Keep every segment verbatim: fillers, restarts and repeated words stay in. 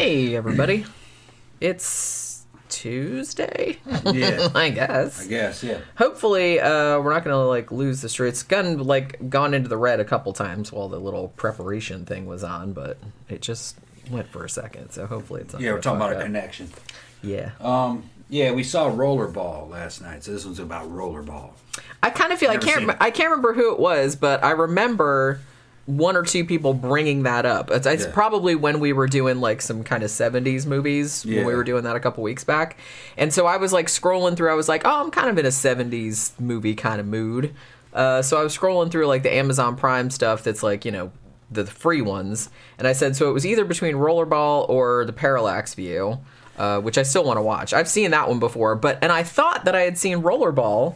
Hey, everybody. It's Tuesday? Yeah. I guess. I guess, yeah. Hopefully, uh, we're not going to, like, lose the street. It's gone, like, gone into the red a couple times while the little preparation thing was on, but it just went for a second, so hopefully it's not Yeah, we're talking about a up. connection. Yeah. Um, yeah, we saw Rollerball last night, so this one's about Rollerball. I kind of feel, I Never can't, seen rem- it. I can't remember who it was, but I remember one or two people bringing that up. It's, it's Yeah. probably when we were doing like some kind of seventies movies when we Yeah. were doing that a couple weeks back. And so I was like scrolling through, I was like, oh, I'm kind of in a seventies movie kind of mood. Uh, so I was scrolling through like the Amazon Prime stuff that's like, you know, the free ones. And I said, so it was either between Rollerball or The Parallax View, uh, which I still want to watch. I've seen that one before, but, and I thought that I had seen Rollerball,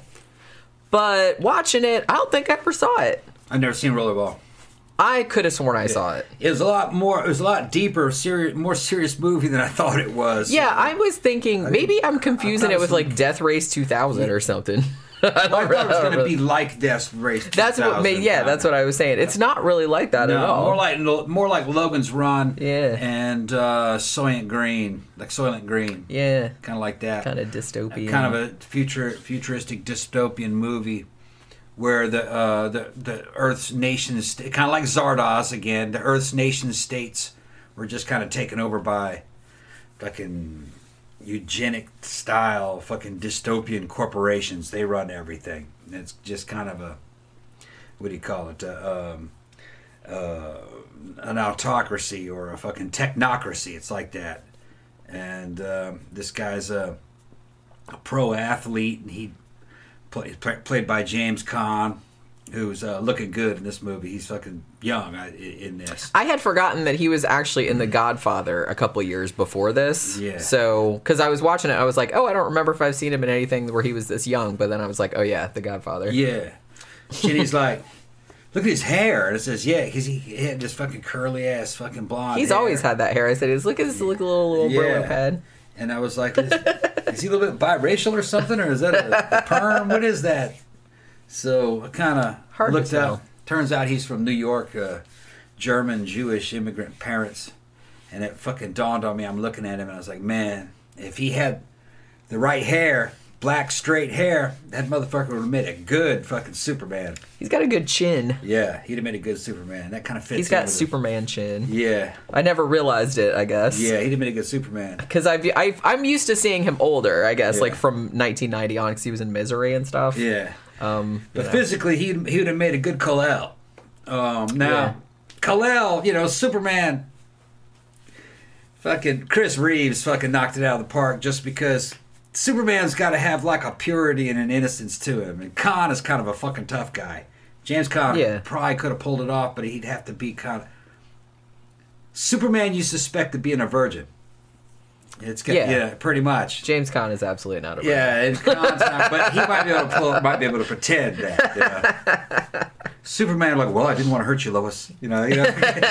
but watching it, I don't think I ever saw it. I've never seen Rollerball. I could have sworn I saw it. It was a lot more, it was a lot deeper, serious, more serious movie than I thought it was. Yeah, I was thinking maybe I'm confusing I it with thought it was- like Death Race two thousand or something. I I thought it was going to really- be like Death Race. That's what made. Yeah, that's what I was saying. It's not really like that No, at all. more like more like Logan's Run. Yeah. And uh, Soylent Green, like Soylent Green, yeah, kind of like that. kind of dystopian. Kind of a future futuristic dystopian movie where the uh, the the Earth's nation is kind of like Zardoz again. The Earth's nation states were just kind of taken over by fucking eugenic style fucking dystopian corporations. They run everything. And it's just kind of a, what do you call it? Uh, um, uh, an autocracy or a fucking technocracy. It's like that. And um this guy's a, a pro athlete, and he play, play, played by James Caan, who's uh, looking good in this movie. He's fucking young uh, in this. I had forgotten that he was actually in The Godfather a couple years before this. Yeah. So, because I was watching it, I was like, oh, I don't remember if I've seen him in anything where he was this young. But then I was like, oh yeah, The Godfather. Yeah. And he's like, look at his hair. And it says, yeah, because he, he had this fucking curly ass fucking blonde He's hair. always had that hair. I said, look at this, look a little little Yeah. Brillo pad. And I was like, is, is he a little bit biracial or something? Or is that a, a perm? What is that? So I kind of Hard to looked tell. up. Turns out he's from New York, uh, German, Jewish immigrant parents. And it fucking dawned on me. I'm looking at him and I was like, man, if he had the right hair, black straight hair, that motherfucker would have made a good fucking Superman. He's got a good chin. Yeah, he'd have made a good Superman. That kind of fits. He's in got with it. Superman chin. Yeah, I never realized it, I guess. yeah, he'd have made a good Superman. Because I've, I've, I'm used to seeing him older, I guess, Yeah. like from nineteen ninety on, because he was in Misery and stuff. Yeah. Um, But you know. physically, he he would have made a good Kal-El. Um, now, Yeah. Kal-El, you know, Superman. Fucking Chris Reeves fucking knocked it out of the park just because Superman's got to have like a purity and an innocence to him, and Khan is kind of a fucking tough guy. James Caan Yeah. probably could have pulled it off, but he'd have to be kind of. Superman you suspect of being a virgin. It's got, Yeah. yeah. pretty much. James Caan is absolutely not a virgin. Yeah, and Khan's not, but he might be able to pull, might be able to pretend that. You know. Superman, like, well, I didn't want to hurt you, Lois. You know, you know.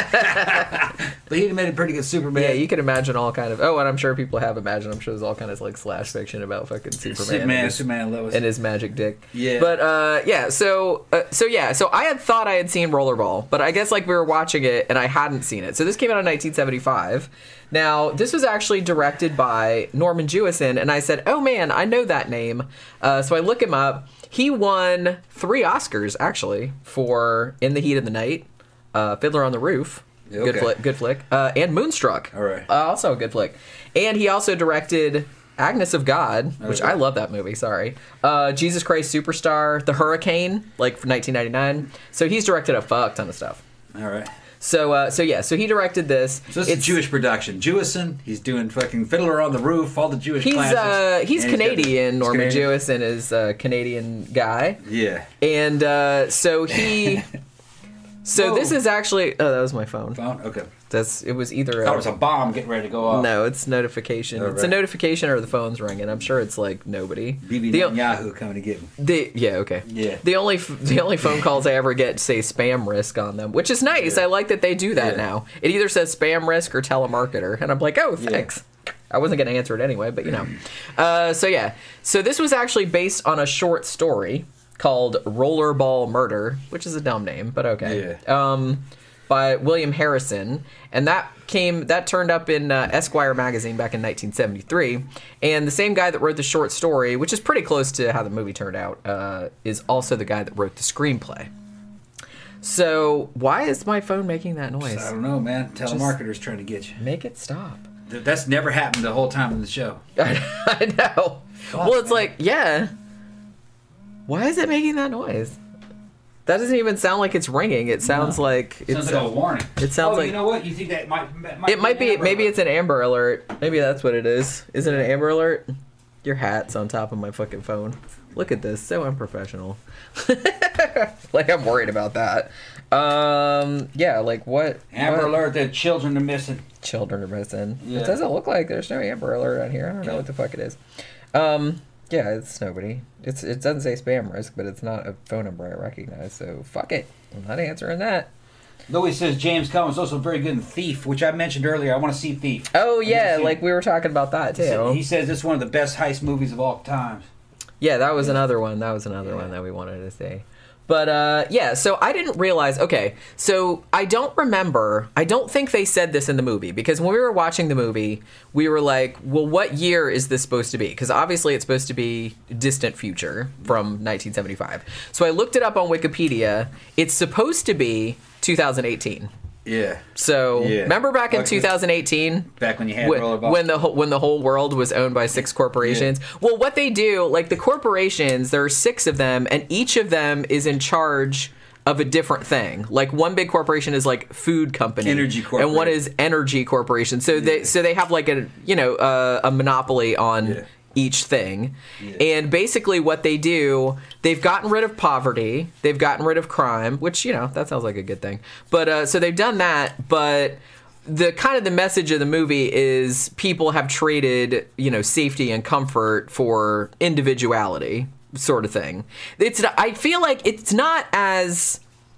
But he made a pretty good Superman. Yeah, you can imagine all kind of. Oh, and I'm sure people have imagined. I'm sure there's all kind of like slash fiction about fucking Superman, Superman, and, his, Superman, Lois. and his magic dick. Yeah. But uh, yeah, so uh, so yeah, so I had thought I had seen Rollerball, but I guess like we were watching it and I hadn't seen it. So this came out in nineteen seventy-five. Now this was actually directed by Norman Jewison, and I said, oh man, I know that name. Uh, so I look him up. He won three Oscars actually for In the Heat of the Night, uh, Fiddler on the Roof. Good Okay. flick, good flick. Uh, and Moonstruck. All right. Uh, also a good flick. And he also directed Agnes of God, which Okay. I love that movie, sorry. Uh, Jesus Christ Superstar, The Hurricane, like from nineteen ninety-nine. So he's directed a fuck ton of stuff. All right. So uh, so yeah, so he directed this. So it's a Jewish production. Jewison, he's doing fucking Fiddler on the Roof, all the Jewish He's classics. uh, he's And got- Canadian. he's Norman Canadian. Jewison is a Canadian guy. Yeah. And uh, so he... So Whoa. this is actually... Oh, that was my phone. Phone? Okay. That's It was either... That a- was a bomb getting ready to go off. No, it's notification. Oh, It's a right. notification or the phone's ringing. I'm sure it's like nobody. B B The, Netanyahu coming to get him. the yeah, okay. Yeah. The only f- the only phone calls I ever get say spam risk on them, which is nice. Yeah. I like that they do that Yeah. now. It either says spam risk or telemarketer, and I'm like, oh, thanks. I wasn't going to answer it anyway, but you know. Uh, so yeah, so this was actually based on a short story called Rollerball Murder, which is a dumb name, but okay. Yeah. Um, by William Harrison, and that came that turned up in uh, Esquire magazine back in nineteen seventy-three. And the same guy that wrote the short story, which is pretty close to how the movie turned out, uh, is also the guy that wrote the screenplay. So why is my phone making that noise? I don't know, man. Telemarketer's trying to get you. Make it stop. Th- That's never happened the whole time in the show. I know. Fuck, well, it's man. like, yeah. Why is it making that noise? That doesn't even sound like it's ringing. It sounds No. like It sounds it's like a warning. It sounds oh, like you know what? You think that might, might it might an be. Amber Maybe Alert. it's an Amber Alert. Maybe that's what it is. Is it an Amber Alert? Your hat's on top of my fucking phone. Look at this. So unprofessional. Like I'm worried about that. Um. Yeah. Like what? Amber what Alert that children are missing. Children are missing. Yeah. It doesn't look like there's no Amber Alert on here. I don't know what the fuck it is. Um. Yeah, it's nobody. It's it doesn't say spam risk, but it's not a phone number I recognize. So fuck it. I'm not answering that. Louis says James Caan was also very good in Thief, which I mentioned earlier. I want to see Thief. Oh I yeah, wanna see like it. we were talking about that He, said, too. he says it's one of the best heist movies of all time. Yeah, that was another one. That was another Yeah. one that we wanted to say. But uh, yeah, so I didn't realize. Okay, so I don't remember. I don't think they said this in the movie because when we were watching the movie, we were like, "Well, what year is this supposed to be?" Because obviously it's supposed to be distant future from nineteen seventy-five. So I looked it up on Wikipedia. It's supposed to be two thousand eighteen. Yeah. So Yeah. remember back in Like- two thousand eighteen Back when you had when, rollerball. when the whole- when the whole world was owned by six corporations. Well, what they do, like the corporations, there are six of them, and each of them is in charge of a different thing. Like one big corporation is like food company, Energy and one corporation. is energy corporation. So they so they have like a you know uh, a monopoly on. Yeah. Each thing. Yeah. And basically what they do, they've gotten rid of poverty, they've gotten rid of crime, which, you know, that sounds like a good thing. But uh, so they've done that, but the kind of the message of the movie is people have traded, you know, safety and comfort for individuality, sort of thing. It's I feel like it's not as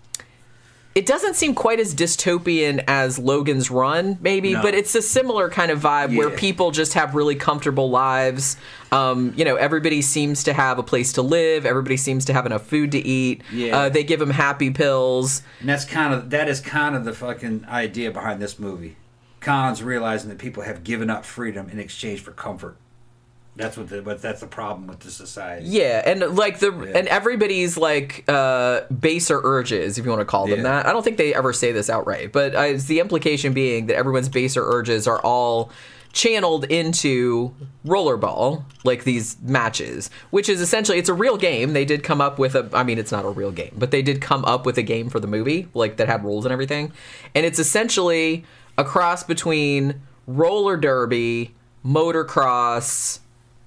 it doesn't seem quite as dystopian as Logan's Run, maybe, No. but it's a similar kind of vibe where Yeah. people just have really comfortable lives. Um, you know, everybody seems to have a place to live. Everybody seems to have enough food to eat. Yeah. Uh, they give them happy pills. And that's kind of that is kind of the fucking idea behind this movie. Khan's realizing that people have given up freedom in exchange for comfort. That's what the but that's the problem with the society. Yeah, and like the Yeah. and everybody's like uh, baser urges, if you want to call them Yeah. that. I don't think they ever say this outright, but uh, it's the implication being that everyone's baser urges are all channeled into rollerball, like these matches, which is essentially it's a real game. They did come up with a I mean it's not a real game, but they did come up with a game for the movie, like that had rules and everything. And it's essentially a cross between roller derby, motocross,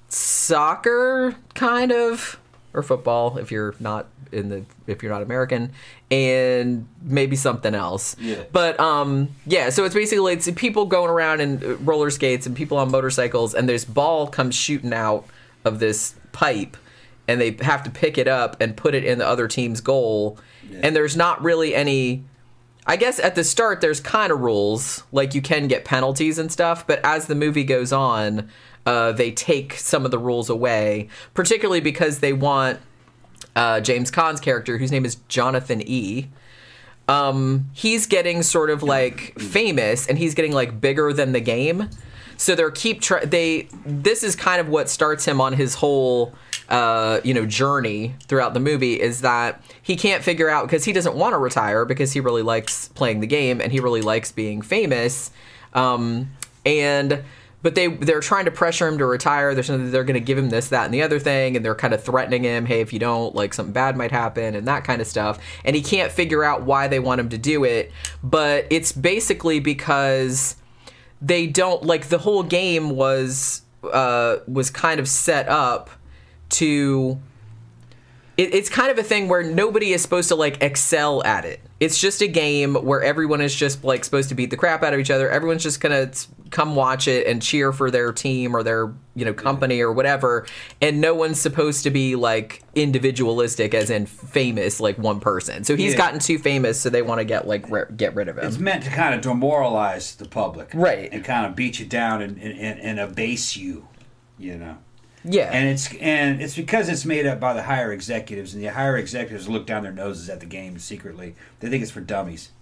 soccer kind of, or football if you're not in the if you're not American, and maybe something else. Yeah. But um yeah, so it's basically it's people going around in roller skates and people on motorcycles, and this ball comes shooting out of this pipe, and they have to pick it up and put it in the other team's goal. Yeah. And there's not really any I guess at the start there's kind of rules, like you can get penalties and stuff, but as the movie goes on, uh, they take some of the rules away, particularly because they want uh, James Caan's character, whose name is Jonathan E. Um, he's getting sort of like famous, and he's getting like bigger than the game. So they're keep try- they. This is kind of what starts him on his whole, uh, you know, journey throughout the movie. Is that he can't figure out because he doesn't want to retire because he really likes playing the game and he really likes being famous, um, and. But they they're trying to pressure him to retire. They're saying that they're going to give him this, that, and the other thing, and they're kind of threatening him. Hey, if you don't, like something bad might happen, and that kind of stuff. And he can't figure out why they want him to do it. But it's basically because they don't like the whole game was uh, was kind of set up to. It, it's kind of a thing where nobody is supposed to like excel at it. It's just a game where everyone is just like supposed to beat the crap out of each other. Everyone's just gonna come watch it and cheer for their team or their, you know, company or whatever. And no one's supposed to be like individualistic, as in famous, like one person. So he's Yeah. gotten too famous, so they want to get like ri- get rid of him. It's meant to kind of demoralize the public, Right. and kind of beat you down and, and, and, and abase you, you know. Yeah. And it's and it's because it's made up by the higher executives, and the higher executives look down their noses at the game secretly. They think it's for dummies.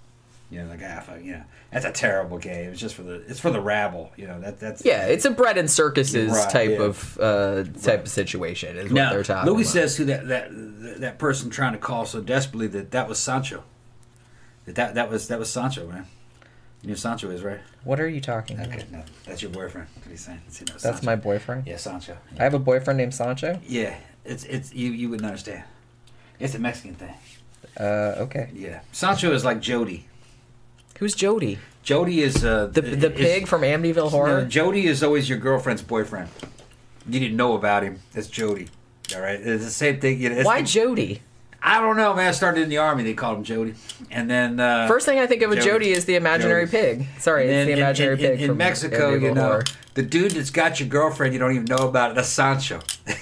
You know, like ah, fuck, you know, that's a terrible game. It's just for the it's for the rabble. You know that that's Yeah, it's a bread and circuses Right, type yeah. of uh, type Right. of situation. Is what now they're talking Louis about. says who that that that person trying to call so desperately that that was Sancho. That that, that was that was Sancho, man. You know who Sancho is, right? What are you talking about? Okay, no, that's your boyfriend. What are you saying? It's, you know, That's Sancho. my boyfriend. Yeah, Sancho. I have a boyfriend named Sancho. Yeah, it's it's you you wouldn't understand. It's a Mexican thing. Uh, okay. Yeah, Sancho is like Jody. Who's Jody? Jody is uh, The the is- pig from Amityville Horror. No, Jody is always your girlfriend's boyfriend. You didn't know about him. That's Jody. All right, it's the same thing. You know, it's Why the- Jody? I don't know, man. I started in the army. They called him Jody, and then uh, First thing I think of with Jody. Jody is the imaginary Jody. pig. Sorry, and it's then the in- imaginary in, pig in, in from Mexico. Amityville You know, Horror. the dude that's got your girlfriend, you don't even know about it. That's Sancho.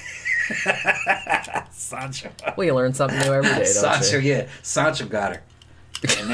Sancho. Well, you learn something new every day, don't Sancho, you? yeah. Sancho got her. And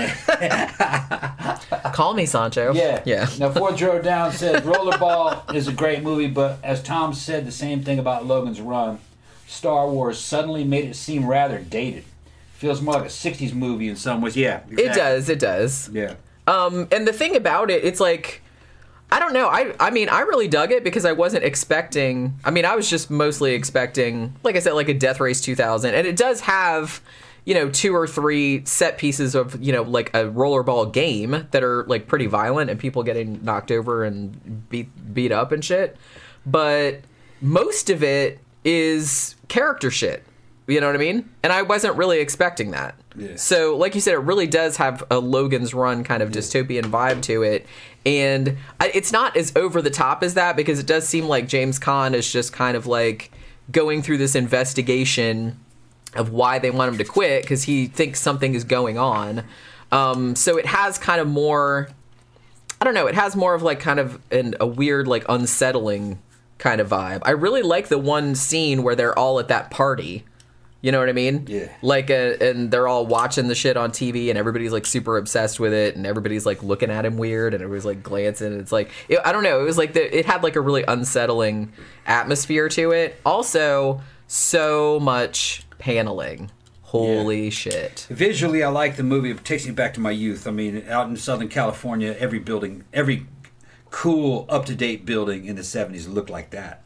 then- Call me Sancho. Yeah. Yeah. Now, Ford Joe Down said Rollerball is a great movie, but as Tom said the same thing about Logan's Run, Star Wars suddenly made it seem rather dated. Feels more like a sixties movie in some ways. Yeah. It exactly. does. It does. Yeah. Um, and the thing about it, it's like, I don't know. I I mean, I really dug it because I wasn't expecting. I mean, I was just mostly expecting, like I said, like a Death Race two thousand, and it does have, you know, two or three set pieces of, you know, like a rollerball game that are like pretty violent and people getting knocked over and beat beat up and shit. But most of it is character shit. You know what I mean? And I wasn't really expecting that. Yeah. So, like you said, it really does have a Logan's Run kind of dystopian vibe to it. And I, it's not as over the top as that because it does seem like James Caan is just kind of like going through this investigation of why they want him to quit because he thinks something is going on. Um, so it has kind of more, I don't know, it has more of like kind of an, a weird, like unsettling kind of vibe. I really like the one scene where they're all at that party. You know what I mean? Yeah. Like, a, and they're all watching the shit on T V, and everybody's like super obsessed with it, and everybody's like looking at him weird, and everybody's like glancing. And it's like, it, I don't know. It was like the, it had like a really unsettling atmosphere to it. Also, so much paneling. Holy Yeah. shit! Visually, I like the movie. It takes me back to my youth. I mean, out in Southern California, every building, every cool, up-to-date building in the seventies looked like that.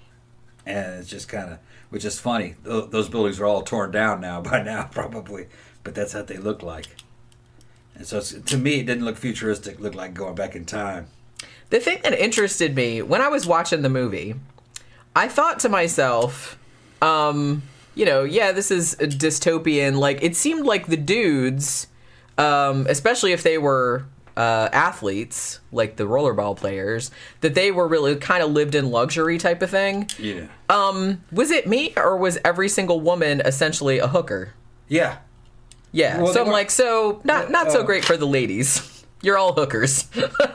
And it's just kind of, which is funny. Th- those buildings are all torn down now, by now, probably. But that's what they look like. And so, it's, to me, it didn't look futuristic. It looked like going back in time. The thing that interested me when I was watching the movie, I thought to myself, um, you know, yeah, this is a dystopian. Like, it seemed like the dudes, um, especially if they were uh, athletes, like the rollerball players, that they were really kind of lived in luxury type of thing. Yeah. Um, was it me, or was every single woman essentially a hooker? Yeah. Yeah. Well, so they I'm were- like, so not not so uh, great for the ladies. You're all hookers.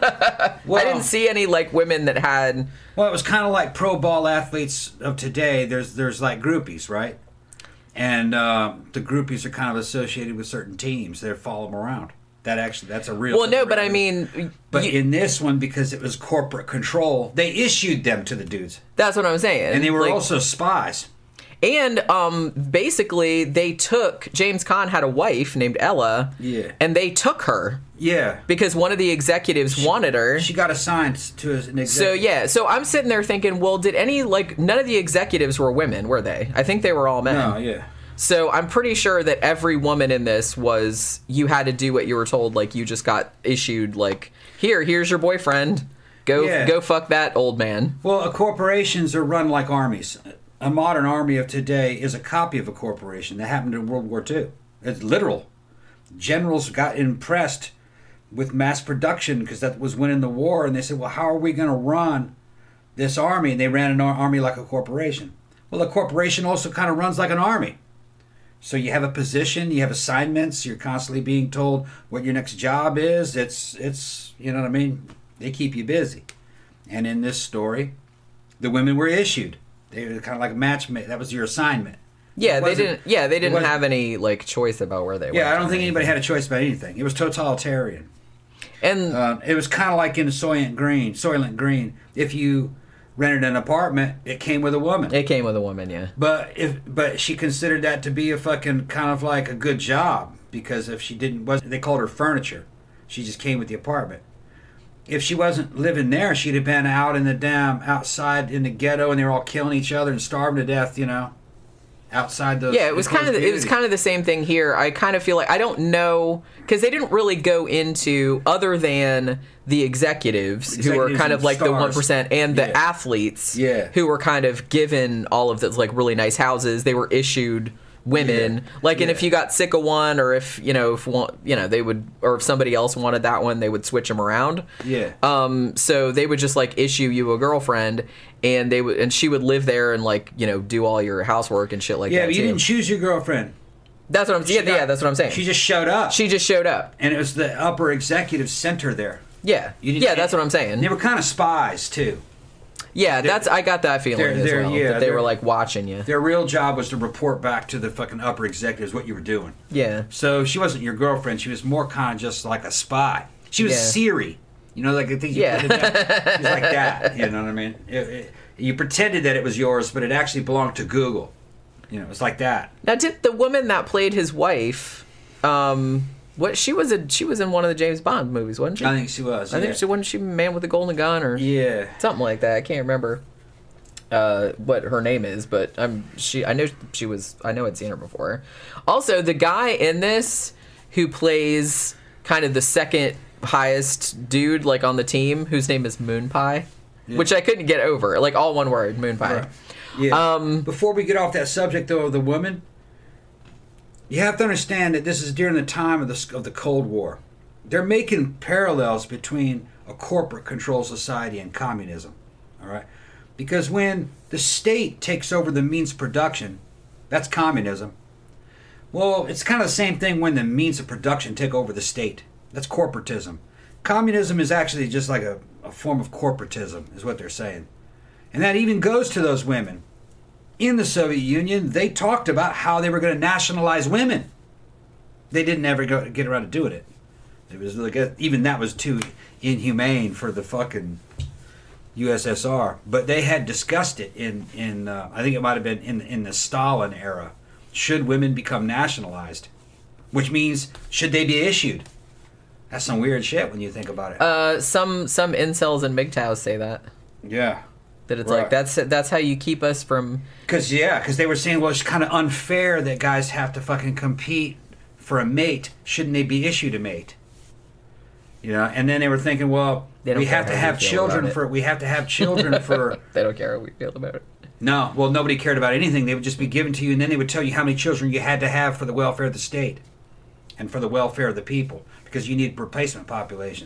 I Well- didn't see any like women that had. Well, it was kind of like pro ball athletes of today. There's there's like groupies, right? And uh, the groupies are kind of associated with certain teams. They follow them around. That actually, that's a real. Well, no, that's but real. I mean, But you- in this one, because it was corporate control, they issued them to the dudes, that's what I'm saying. and they were Like, also spies. and um, basically they took James Caan had a wife named Ella. Yeah. And they took her Yeah, because one of the executives wanted her. she got assigned to an executive. So yeah, so I'm sitting there thinking, well, did any like none of the executives were women, were they? I think they were all men. No, yeah. So I'm pretty sure that every woman in this was you had to do what you were told. Like you just got issued like here, here's your boyfriend. Go Yeah. go fuck that old man. Well, uh, corporations are run like armies. A modern army of today is a copy of a corporation. That happened in World War Two. It's literal. Generals got impressed with mass production because that was winning the war, and they said, well, how are we going to run this army? And they ran an ar- army like a corporation. Well, a corporation also kind of runs like an army. So you have a position, you have assignments, you're constantly being told what your next job is. It's, it's you know what I mean? They keep you busy. And in this story, the women were issued. They were kind of like a matchmate. That was your assignment. Yeah, It they wasn't- didn't. Yeah, they it didn't wasn't- have any like choice about where they went. Yeah, I don't or think anybody anything. had a choice about anything. It was totalitarian. And Uh, it was kind of like in Soylent Green. Soylent Green. If you rented an apartment, it came with a woman. it came with a woman. Yeah. But if but she considered that to be a fucking kind of like a good job because if she didn't was they called her furniture. She just came with the apartment. If she wasn't living there, she'd have been out in the damn outside in the ghetto, and they were all killing each other and starving to death. You know, outside those. Yeah, it was kind of the, it was kind of the same thing here. I kind of feel like I don't know because they didn't really go into other than the executives, executives who were kind of like stars. The one percent and the yeah. athletes, yeah. who were kind of given all of those like really nice houses. They were issued women, yeah. like, and yeah. if you got sick of one, or if you know, if one, you know, they would, or if somebody else wanted that one, they would switch them around. Yeah. Um. So they would just like issue you a girlfriend, and they would, and she would live there and like you know do all your housework and shit like yeah, that. Yeah, but you too. didn't choose your girlfriend. That's what I'm. Yeah, got, yeah, that's what I'm saying. She just showed up. She just showed up, and it was the upper executive center there. Yeah. Yeah, that's what I'm saying. They were kind of spies too. Yeah, that's I got that feeling they're, as they're, well. Yeah, that they were like watching you. Their real job was to report back to the fucking upper executives what you were doing. Yeah. So she wasn't your girlfriend. She was more kind of just like a spy. She was yeah. Siri. You know, like the things you yeah. put in there. She's like that. You know what I mean? It, it, you pretended that it was yours, but it actually belonged to Google. You know, it was like that. Now, did the woman that played his wife, um, what she was a she was in one of the James Bond movies, wasn't she? I think she was. I yeah. think she wasn't she Man with the Golden Gun or yeah something like that. I can't remember uh, what her name is, but I'm she. I know she was. I know I'd seen her before. Also, the guy in this who plays kind of the second highest dude like on the team, whose name is Moon Pie, yeah. which I couldn't get over. Like all one word, Moon Pie. Right. Yeah. Um, Before we get off that subject though of the women, you have to understand that this is during the time of the of the Cold War. They're making parallels between a corporate controlled society and communism. All right, because when the state takes over the means of production, that's communism. Well, it's kind of the same thing when the means of production take over the state. That's corporatism. Communism is actually just like a, a form of corporatism, is what they're saying. And that even goes to those women. In the Soviet Union, they talked about how they were going to nationalize women. They didn't ever go, get around to doing it. It was like a, even that was too inhumane for the fucking U S S R. But they had discussed it in in uh, I think it might have been in in the Stalin era. Should women become nationalized? Which means should they be issued? That's some weird shit when you think about it. Uh, some some incels and M G T O Ws say that. Yeah. That it's right. like that's that's how you keep us from. Because yeah, because they were saying, well, it's kind of unfair that guys have to fucking compete for a mate. Shouldn't they be issued a mate? You know, and then they were thinking, well, we have to have children for we have to have children for. They don't care how we feel about it. No, well, nobody cared about anything. They would just be given to you, and then they would tell you how many children you had to have for the welfare of the state, and for the welfare of the people, because you need replacement population.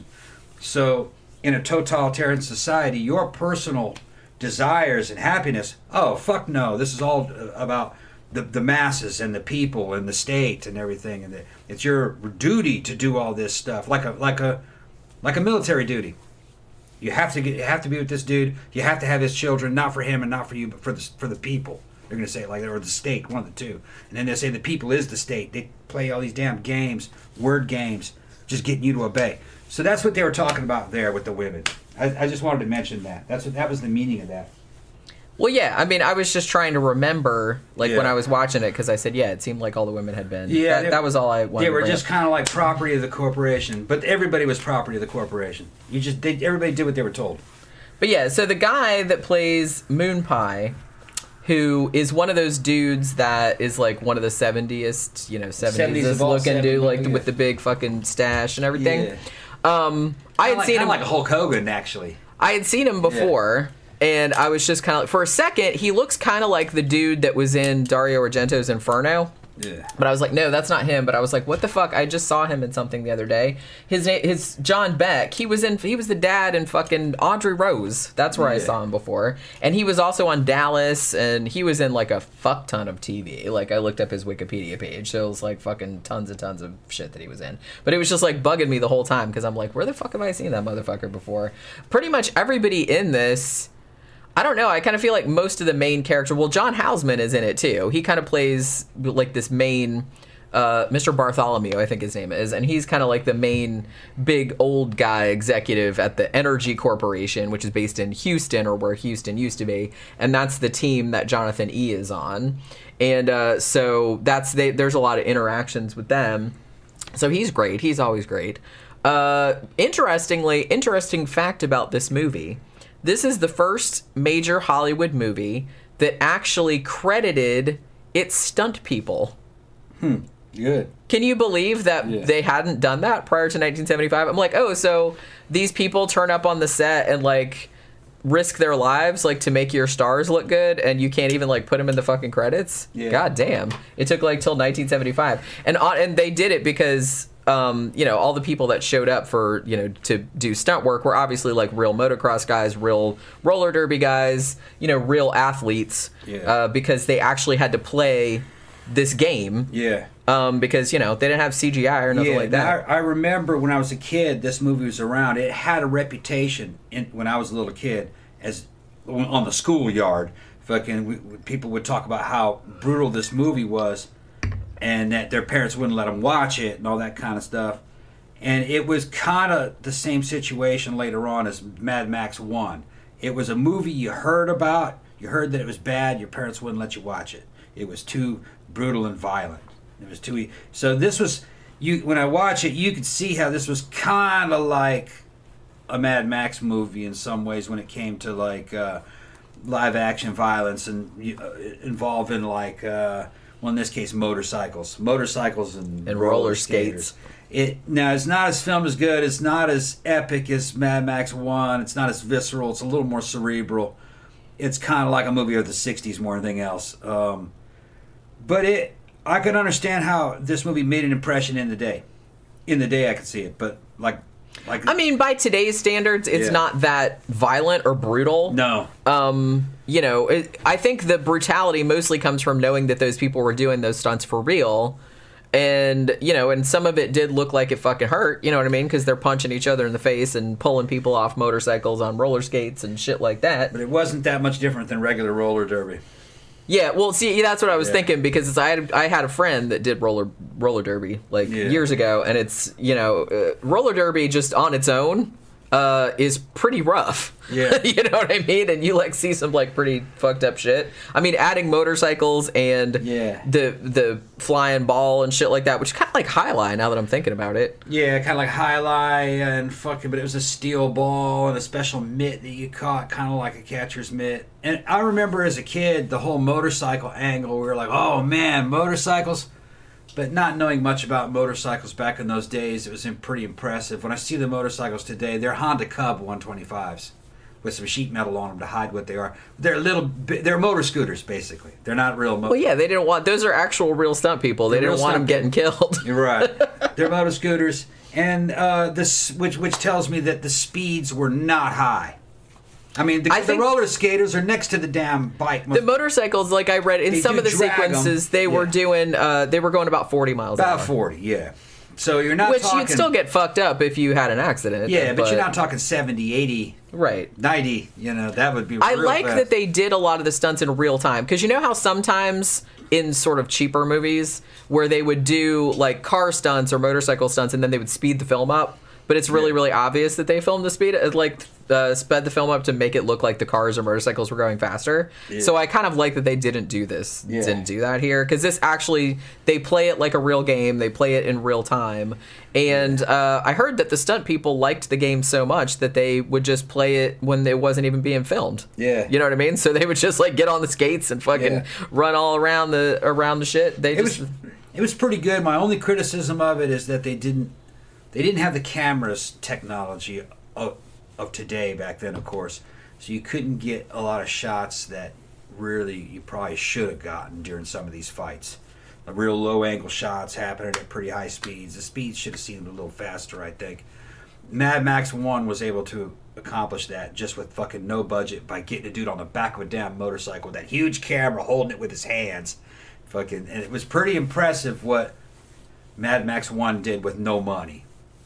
So, in a totalitarian society, your personal desires and happiness, oh fuck no, this is all about the the masses and the people and the state and everything, and the, it's your duty to do all this stuff like a like a like a military duty. You have to get you have to be with this dude. You have to have his children, not for him and not for you, but for the for the people. They're gonna say it like that, or the state, one of the two. And then they say the people is the state. They play all these damn games, word games, just getting you to obey. So that's what they were talking about there with the women. I, I just wanted to mention that. That's what that was the meaning of that. Well, yeah. I mean, I was just trying to remember, like yeah. when I was watching it, because I said, yeah, it seemed like all the women had been. Yeah, that, they, that was all I wanted. They were to just kind of like property of the corporation, but everybody was property of the corporation. You just they, everybody did what they were told. But yeah, so the guy that plays Moon Pie, who is one of those dudes that is like one of the seventies, you know, seventies looking dude, like yeah. with the big fucking stash and everything. Yeah. Um, I had like, seen him like a Hulk Hogan, actually. I had seen him before, yeah. and I was just kind of like, for a second, he looks kind of like the dude that was in Dario Argento's Inferno. Yeah. But I was like, no, that's not him. But I was like, what the fuck? I just saw him in something the other day. His name, his John Beck. He was in. He was the dad in fucking Audrey Rose. That's where yeah. I saw him before. And he was also on Dallas, and he was in like a fuck ton of T V. Like I looked up his Wikipedia page, so it was like fucking tons and tons of shit that he was in. But it was just like bugging me the whole time because I'm like, where the fuck have I seen that motherfucker before? Pretty much everybody in this. I don't know. I kind of feel like most of the main character... Well, John Houseman is in it, too. He kind of plays, like, this main... Uh, Mister Bartholomew, I think his name is. And he's kind of like the main big old guy executive at the Energy Corporation, which is based in Houston, or where Houston used to be. And that's the team that Jonathan E. is on. And uh, so that's they, there's a lot of interactions with them. So he's great. He's always great. Uh, interestingly, interesting fact about this movie. This is the first major Hollywood movie that actually credited its stunt people. Hmm. Good. Can you believe that Yeah. they hadn't done that prior to nineteen seventy-five? I'm like, oh, so these people turn up on the set and like risk their lives like to make your stars look good, and you can't even like put them in the fucking credits? Yeah. God damn! It took like till nineteen seventy-five, and on, and they did it because um, you know, all the people that showed up for, you know, to do stunt work were obviously like real motocross guys, real roller derby guys, you know, real athletes, Yeah. uh, because they actually had to play this game. Yeah. Um, because, you know, they didn't have C G I or nothing Yeah, like now, that. I, I remember when I was a kid, this movie was around. It had a reputation in, when I was a little kid as on the schoolyard. Fucking we, people would talk about how brutal this movie was, and that their parents wouldn't let them watch it and all that kind of stuff. And it was kind of the same situation later on as Mad Max one. It was a movie you heard about, you heard that it was bad, your parents wouldn't let you watch it. It was too brutal and violent. It was too. E- so this was you. When I watch it, you could see how this was kind of like a Mad Max movie in some ways when it came to like uh, live action violence and uh, involving like uh, well, in this case, motorcycles, motorcycles and, And roller skates. It now it's not as filmed as good. It's not as epic as Mad Max one. It's not as visceral. It's a little more cerebral. It's kind of like a movie of the sixties more than anything else. Um, but it. I can understand how this movie made an impression in the day. In the day, I could see it, but like, like I mean, by today's standards, it's Yeah. not that violent or brutal. no, Um, you know, it, I think the brutality mostly comes from knowing that those people were doing those stunts for real. And, you know, and some of it did look like it fucking hurt, you know what I mean? Because they're punching each other in the face and pulling people off motorcycles on roller skates and shit like that. but it wasn't that much different than regular roller derby. Yeah, well, see, that's what I was Yeah. thinking, because I had I had a friend that did roller roller derby like Yeah. years ago, and it's, you know, uh, roller derby just on its own uh, is pretty rough. Yeah. You know what I mean? And you like see some like pretty fucked up shit. I mean, adding motorcycles and Yeah. the the flying ball and shit like that, which is kind of like Highline now that I'm thinking about it. Yeah, kind of like highlight and fucking, but it was a steel ball and a special mitt that you caught, kind of like a catcher's mitt. And I remember as a kid, the whole motorcycle angle, we were like, oh man, motorcycles. But not knowing much about motorcycles back in those days, it was im- pretty impressive. When I see the motorcycles today, they're Honda Cub one twenty-fives with some sheet metal on them to hide what they are. They're little, bi- they're motor scooters basically. They're not real. Mo- Well, yeah, they didn't want those are actual real stunt people. They They're didn't real want them stunt getting killed. You're right. They're motor scooters, and uh, this which which tells me that the speeds were not high. I mean, the, I the think- roller skaters are next to the damn bike. The motorcycles, like I read in They some do of the drag 'em. sequences, they were Yeah. doing, uh, they were going about forty miles an about hour. forty, yeah. So you're not Which talking. you'd still get fucked up if you had an accident. yeah, but, you're not talking seventy, eighty, right. ninety. You know, that would be. I real like fast. that they did a lot of the stunts in real time, because you know how sometimes in sort of cheaper movies where they would do like car stunts or motorcycle stunts and then they would speed the film up, but it's really Yeah. really obvious that they filmed the speed it like uh, sped the film up to make it look like the cars or motorcycles were going faster. Yeah. So I kind of like that they didn't do this, Yeah. didn't do that here, because this actually they play it like a real game. They play it in real time, and uh, I heard that the stunt people liked the game so much that they would just play it when it wasn't even being filmed. Yeah. You know what I mean? So they would just like get on the skates and fucking Yeah. run all around the around the shit. They It just was it was pretty good. My only criticism of it is that they didn't they didn't have the cameras technology of, of today back then, of course. So you couldn't get a lot of shots that really you probably should have gotten during some of these fights. The real low angle shots happening at pretty high speeds. The speeds should have seemed a little faster, I think. Mad Max one was able to accomplish that just with fucking no budget by getting a dude on the back of a damn motorcycle with that huge camera holding it with his hands. Fucking, and it was pretty impressive what Mad Max one did with no money.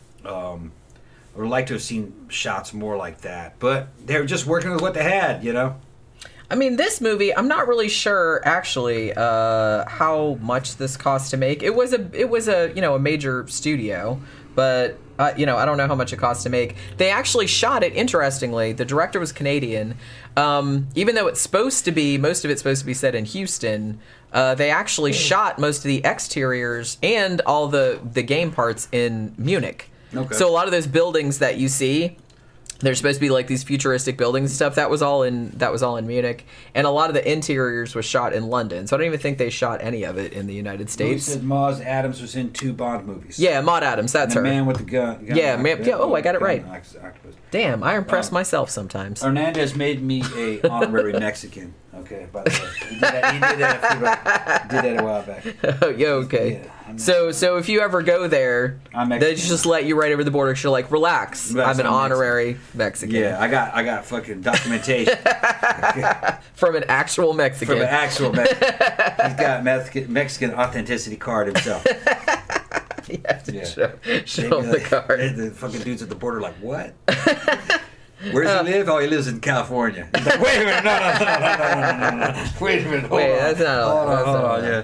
Um, I would like to have seen shots more like that, but they were just working with what they had, you know? I mean, this movie, I'm not really sure actually uh, how much this cost to make. It was a, it was a, you know, a major studio, but uh, you know, I don't know how much it cost to make. They actually shot it. Interestingly, the director was Canadian. Um, even though it's supposed to be, most of it's supposed to be set in Houston. Uh, they actually shot most of the exteriors and all the the game parts in Munich. Okay. So a lot of those buildings that you see, they're supposed to be like these futuristic buildings and stuff. That was all in that was all in Munich, and a lot of the interiors was shot in London. So I don't even think they shot any of it in the United Who States. said Maz Adams was in two Bond movies? Yeah, Maud Adams. That's And the her. man with the gun. gun Yeah, man- yeah, oh, I got it gun right. oct- octopus. Damn, I impress Wow. myself sometimes. Hernandez made me a honorary Mexican. Okay, by the way, he did that. He did that, a, few, did that a while back. Oh, yeah, okay. Yeah, I'm so, so if you ever go there, I'm they Mexican. just let you right over the border. She'll like, relax. Relax, I'm an I'm honorary Mexican. Yeah, I got I got fucking documentation From an actual Mexican. from an actual Mexican. He's got Mexican, Mexican authenticity card himself. You have to Yeah. show, They'd show be them the like- card. The fucking dudes at the border like, what? Where does he live? Oh, he lives in California. He's like, wait a minute, no, no, no, no, no, no, no, no. Wait a minute, hold Wait, on. that's not all- Hold on, that's hold not on, all. yeah.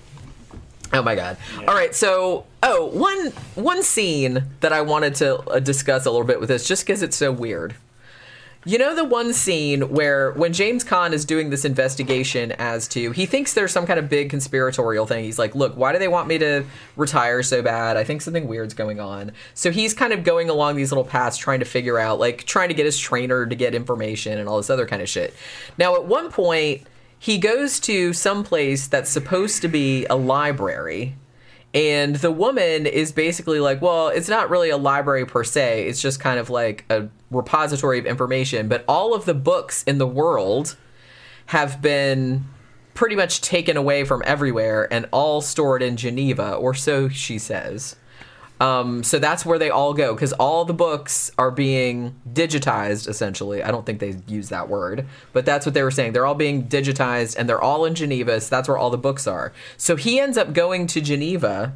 Oh my god. All right, so oh, one one scene that I wanted to uh, discuss a little bit with this just cuz it's so weird. You know the one scene where when James Caan is doing this investigation as to he thinks there's some kind of big conspiratorial thing. He's like, "Look, why do they want me to retire so bad? I think something weird's going on." So he's kind of going along these little paths trying to figure out like trying to get his trainer to get information and all this other kind of shit. Now at one point he goes to some place that's supposed to be a library. And the woman is basically like, well, it's not really a library per se. It's just kind of like a repository of information. But all of the books in the world have been pretty much taken away from everywhere and all stored in Geneva, or so she says. Um, so that's where they all go, because all the books are being digitized, essentially. I don't think they use that word, but that's what they were saying. They're all being digitized, and they're all in Geneva, so that's where all the books are. So he ends up going to Geneva,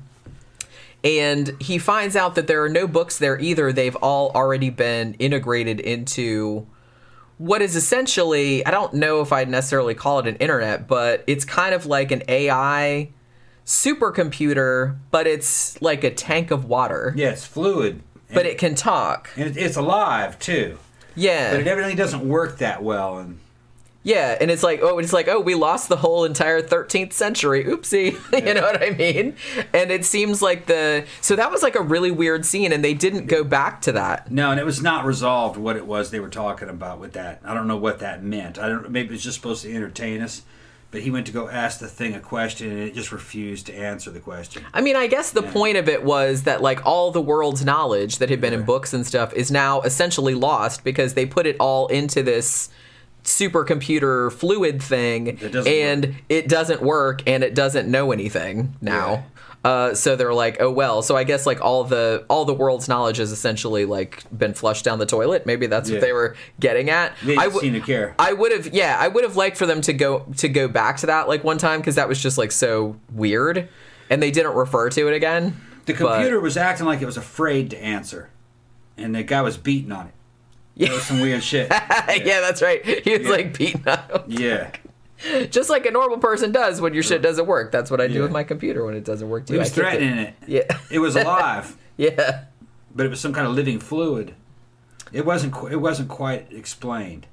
and he finds out that there are no books there either. They've all already been integrated into what is essentially, I don't know if I'd necessarily call it an internet, but it's kind of like an A I supercomputer, but it's like a tank of water. Yeah, it's fluid. But And- it can talk. and it, it's alive too. Yeah. But it evidently doesn't work that well. And Yeah, and it's like, oh, it's like, oh, we lost the whole entire thirteenth century. Oopsie. You know what I mean? And it seems like the... So that was like a really weird scene, and they didn't go back to that. no, and it was not resolved what it was they were talking about with that. I don't know what that meant. I don't. Maybe it's just supposed to entertain us. But he went to go ask the thing a question, and it just refused to answer the question. I mean, I guess the Yeah. point of it was that, like, all the world's knowledge that had been in Right. books and stuff is now essentially lost because they put it all into this supercomputer fluid thing, It doesn't and work. it doesn't work, and it doesn't know anything now. Uh, so they're like, oh well. So I guess like all the all the world's knowledge has essentially like been flushed down the toilet. Maybe that's Yeah. what they were getting at. They I didn't w- seem to care. I would have, yeah, I would have liked for them to go to go back to that like one time because that was just like so weird, and they didn't refer to it again. The But- computer was acting like it was afraid to answer, and the guy was beating on it. Yeah. That was some weird shit. yeah, that's right. He was Yeah. like beating up, Yeah. just like a normal person does when your shit doesn't work. That's what I do Yeah. with my computer when it doesn't work too. He was I kick it. threatening it. Yeah, It was alive, yeah. but it was some kind of living fluid. It wasn't. qu- It wasn't quite explained.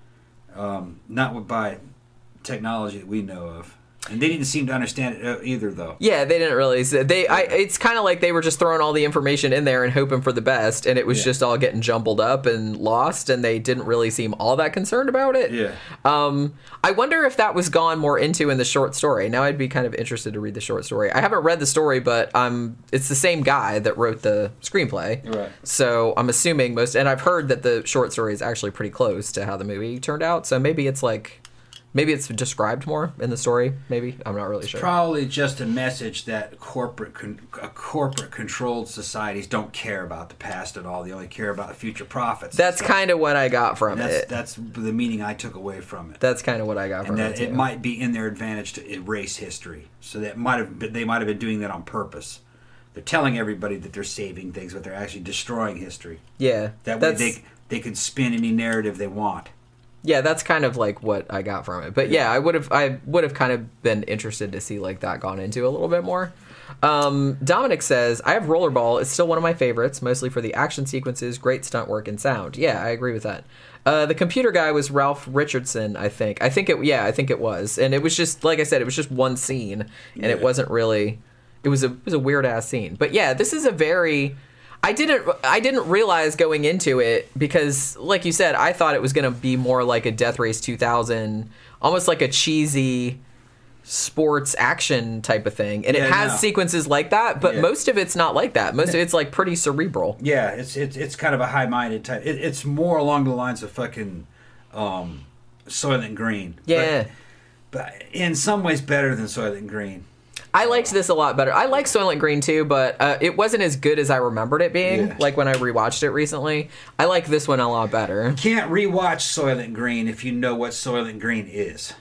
Um, not by technology that we know of, and they didn't seem to understand it uh, either, though. Yeah, they didn't really. They, I. It's kind of like they were just throwing all the information in there and hoping for the best, and it was Yeah. just all getting jumbled up and lost, and they didn't really seem all that concerned about it. Yeah. Um, I wonder if that was gone more into in the short story. Now I'd be kind of interested to read the short story. I haven't read the story, but um, it's the same guy that wrote the screenplay. Right. So I'm assuming most, and I've heard that the short story is actually pretty close to how the movie turned out. So maybe it's like. Maybe it's described more in the story. Maybe I'm not really sure. Probably just a message that corporate, con- uh, corporate controlled societies don't care about the past at all. They only care about future profits. That's So kind of what I got from that's it. that's the meaning I took away from it. That's kind of what I got from and it. that it too. might be in their advantage to erase history. So that might have been, they might have been doing that on purpose. They're telling everybody that they're saving things, but they're actually destroying history. Yeah. That way that's, they they can spin any narrative they want. Yeah, that's kind of like what I got from it. But yeah, I would have I would have kind of been interested to see like that gone into a little bit more. Um, Dominic says, I have Rollerball. It's still one of my favorites, mostly for the action sequences, great stunt work, and sound. Yeah, I agree with that. Uh, the computer guy was Ralph Richardson, I think. I think it, yeah, I think it was. And it was just, like I said, it was just one scene, and it Yeah. wasn't really, it was a, it was a weird ass scene. But yeah, this is a very, I didn't I didn't realize going into it because, like you said, I thought it was going to be more like a Death Race two thousand, almost like a cheesy sports action type of thing. And Yeah, it has no. sequences like that, but Yeah. most of it's not like that. Most of it's like pretty cerebral. Yeah, it's it's it's kind of a high-minded type. It, it's more along the lines of fucking um, Soylent Green. Yeah. But, but in some ways better than Soylent Green. I liked this a lot better. I like Soylent Green too, but uh, it wasn't as good as I remembered it being, Yeah. like when I rewatched it recently. I like this one a lot better. Can't rewatch Soylent Green if you know what Soylent Green is.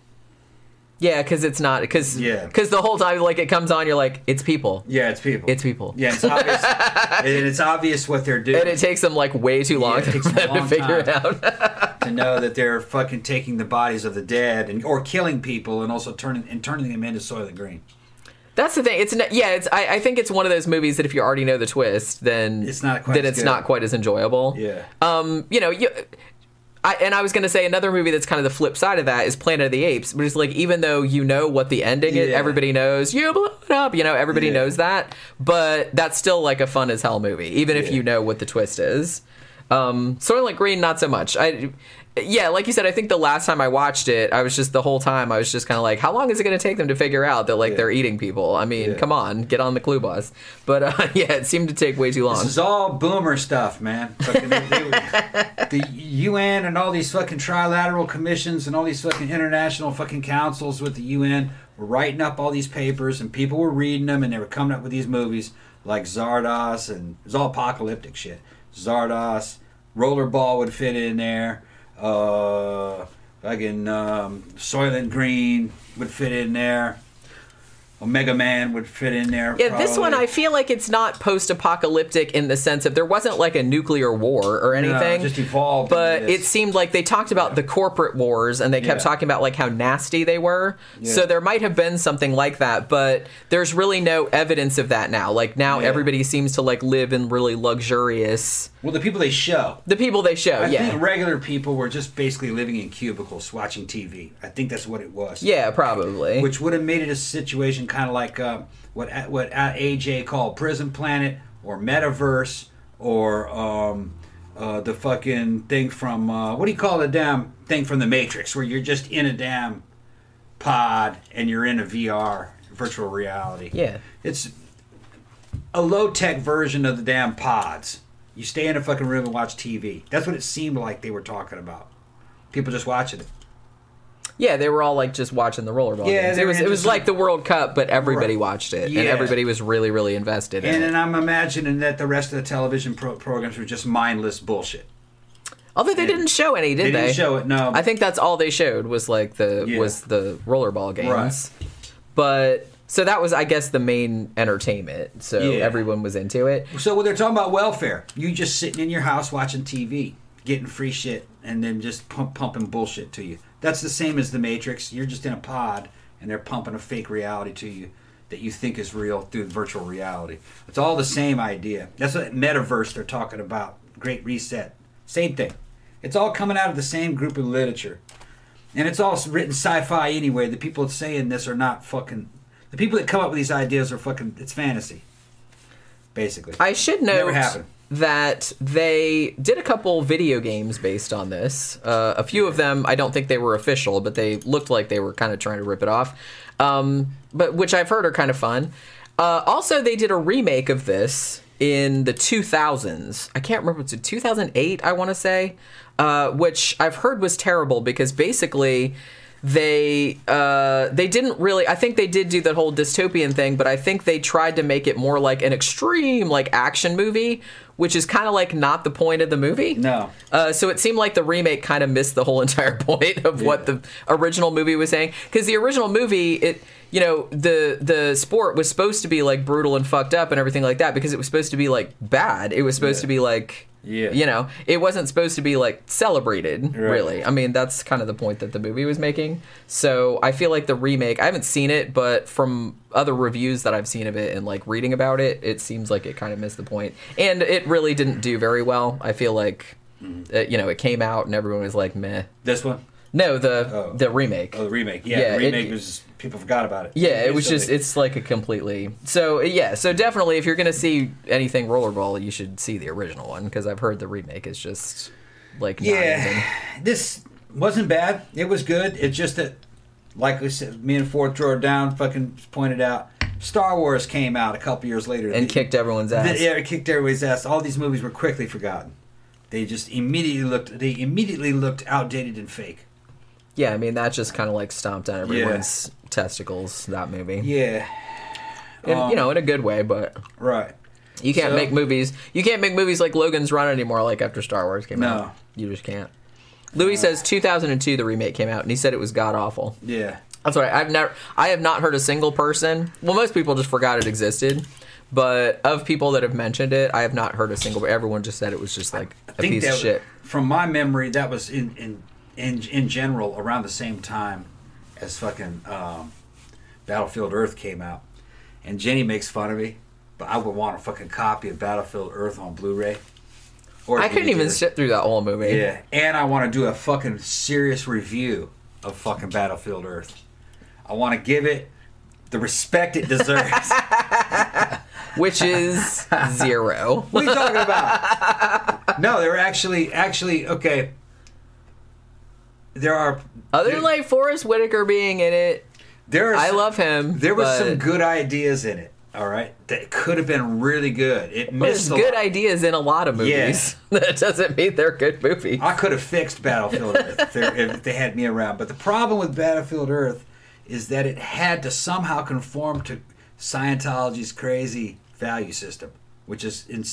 Yeah, because it's not, because Yeah. because the whole time, like, it comes on, you're like, it's people. Yeah, it's people. It's people. Yeah, it's obvious. and it's obvious what they're doing. And it takes them, like, way too long Yeah, it takes them a to long figure time. it out. to know that they're fucking taking the bodies of the dead and or killing people and also turning and turning them into Soylent Green. That's the thing. It's n- yeah. It's I, I think it's one of those movies that if you already know the twist, then It's not quite then as it's good. not quite as enjoyable. Yeah. Um. You know. You. I, and I was going to say another movie that's kind of the flip side of that is Planet of the Apes, but it's like even though you know what the ending is, Yeah. everybody knows you blew it up. You know, everybody Yeah. knows that, but that's still like a fun as hell movie, even if Yeah. you know what the twist is. Um, Soylent Green, not so much. I, yeah, like you said, I think the last time I watched it, I was just the whole time I was just kind of like, how long is it going to take them to figure out that like Yeah. they're eating people? I mean, Yeah. come on, get on the clue bus. But uh, yeah, it seemed to take way too long. This is all boomer stuff, man. Fucking, they, they were- the U N and all these fucking trilateral commissions and all these fucking international fucking councils with the U N were writing up all these papers and people were reading them and they were coming up with these movies like Zardoz and it was all apocalyptic shit. Zardoz, Rollerball would fit in there. Uh, fucking um, Soylent Green would fit in there. Omega Man would fit in there. Yeah, this one probably. I feel like it's not post-apocalyptic in the sense of there wasn't like a nuclear war or anything. No, just evolved. But into it this. seemed like they talked about the corporate wars and they kept Yeah. talking about like how nasty they were. Yeah. So there might have been something like that, but there's really no evidence of that now. Like now Yeah. everybody seems to like live in really luxurious. Well, the people they show. The people they show, I yeah. think regular people were just basically living in cubicles watching T V. I think that's what it was. Yeah, probably. Which would have made it a situation kind of like uh, what what A J called Prison Planet or Metaverse or um, uh, the fucking thing from uh, what do you call the damn thing from the Matrix where you're just in a damn pod and you're in a V R virtual reality. Yeah. It's a low tech version of the damn pods. You stay in a fucking room and watch T V. That's what it seemed like they were talking about. People just watching it. Yeah, they were all like just watching the rollerball Yeah, games. they It were was it was just- like the World Cup, but everybody Right. watched it Yeah. and everybody was really really invested in And it. then I'm imagining that the rest of the television pro- programs were just mindless bullshit. Although they and- didn't show any, did They they? didn't show it, no. I think that's all they showed was like the Yeah. was the rollerball games. Right. But so that was I guess the main entertainment. So Yeah. everyone was into it. So when they're talking about welfare, you just sitting in your house watching T V, getting free shit, and then just pump, pumping bullshit to you. That's the same as the Matrix. You're just in a pod, and they're pumping a fake reality to you that you think is real through virtual reality. It's all the same idea. That's what metaverse they're talking about. Great Reset. Same thing. It's all coming out of the same group of literature. And it's all written sci-fi anyway. The people saying this are not fucking... The people that come up with these ideas are fucking... It's fantasy. Basically. I should Never note happened. that they did a couple video games based on this. Uh, a few of them, I don't think they were official, but they looked like they were kind of trying to rip it off. Um, but which I've heard are kind of fun. Uh, also, they did a remake of this in the two thousands. I can't remember. It's two thousand eight, I want to say, uh, which I've heard was terrible because basically they uh, they didn't really. I think they did do the whole dystopian thing, but I think they tried to make it more like an extreme like action movie, which is kind of like not the point of the movie. No. Uh, so it seemed like the remake kind of missed the whole entire point of what the original movie was saying. Because the original movie, it you know the the sport was supposed to be like brutal and fucked up and everything like that because it was supposed to be like bad. It was supposed Yeah. to be like. Yeah. You know, it wasn't supposed to be like celebrated, Right. really. I mean, that's kind of the point that the movie was making. So I feel like the remake, I haven't seen it, but from other reviews that I've seen of it and like reading about it, it seems like it kind of missed the point. And it really didn't do very well. I feel like, uh, you know, it came out and everyone was like, meh. This one? No, the Oh. the remake. Oh, the remake. Yeah, Yeah, the remake it- was people forgot about it. Yeah, it was So just they- it's like a completely so yeah so definitely if you're gonna see anything Rollerball you should see the original one because I've heard the remake is just like not yeah. even. This wasn't bad. It was good. It's just that, like we said, me and Fourth Drawer Down fucking pointed out, Star Wars came out a couple years later And The- kicked everyone's ass. the- yeah, it kicked everybody's ass. All these movies were quickly forgotten. They just immediately looked. They immediately looked outdated and fake. Yeah, I mean that just kind of like stomped on everyone's testicles. That movie, Yeah. In- Um, you know, in a good way, but Right. you can't So- make movies. You can't make movies like Logan's Run anymore. Like after Star Wars came No. out, you just can't. Louis says two thousand two the remake came out, and he said it was god awful. Yeah. That's right. I've never. I have not heard a single person. Well, most people just forgot it existed. But of people that have mentioned it, I have not heard a single. Everyone just said it was just like I a think piece that of shit. From my memory, that was in in in, in general around the same time as fucking um, Battlefield Earth came out, and Jenny makes fun of me, but I would want a fucking copy of Battlefield Earth on Blu-ray. Or I couldn't even D V D. sit through that whole movie. Yeah, and I want to do a fucking serious review of fucking Battlefield Earth. I want to give it the respect it deserves. Which is zero. What are you talking about? No, they're actually actually okay. There are Other there, than like Forrest Whitaker being in it, there are I some- love him. There were but- some good ideas in it. All right, that could have been really good. It There's missed a good lot. ideas in a lot of movies. That doesn't mean they're good movies. I could have fixed Battlefield Earth if, they- if they had me around. But the problem with Battlefield Earth is that it had to somehow conform to Scientology's crazy value system, which is in,